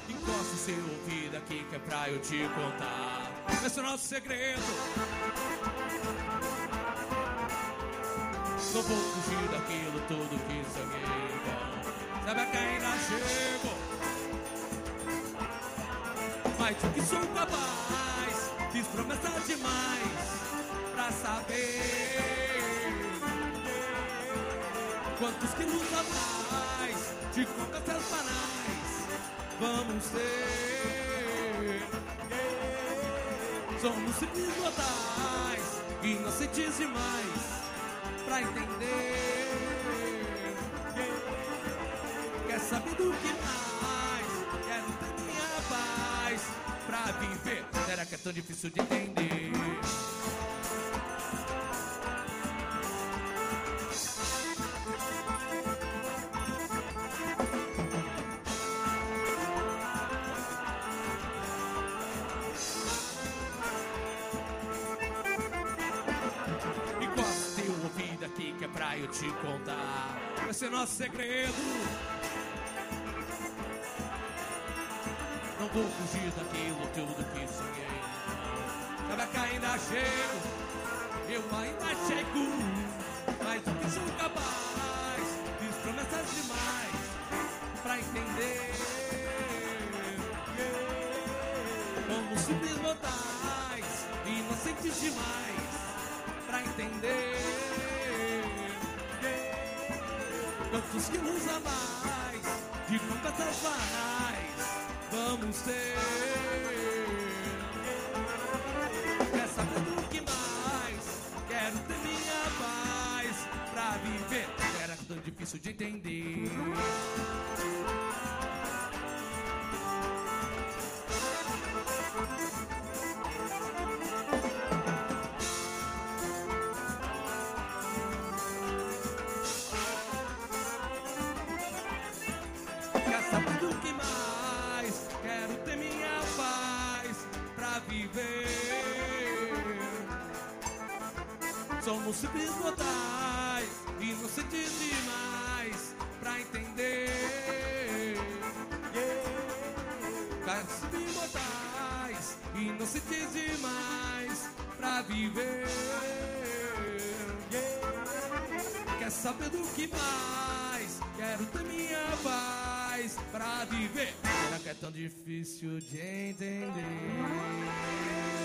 Encosta o seu ouvido aqui que é pra eu te contar. Esse é o nosso segredo. Não vou fugir daquilo tudo que sonhei. Sabe que ainda chego, mas de que sou capaz. Fiz promessas demais pra saber quantos quilos a mais de conquistas banais vamos ter. Somos simples mortais, inocentes demais pra entender. Quer saber do que mais? Quero ter minha paz pra viver. Será que é tão difícil de entender? Aqui que é pra eu te contar. Esse é nosso segredo. Não vou fugir daquilo tudo que sonhei. Sabe que ainda chego, eu ainda chego, mas do que sou capaz. Fiz promessas demais pra entender. Como simples mortais, inocentes demais pra entender. Quantos quilos a mais de conquistas banais vamos ter? Quer saber do que mais? Quero ter minha paz pra viver. Era tão difícil de entender. Somos simples mortais, inocentes demais pra entender. Simples mortais, inocentes demais pra viver. Quer saber do que mais? Quero ter minha paz pra viver. Será que é tão difícil de entender?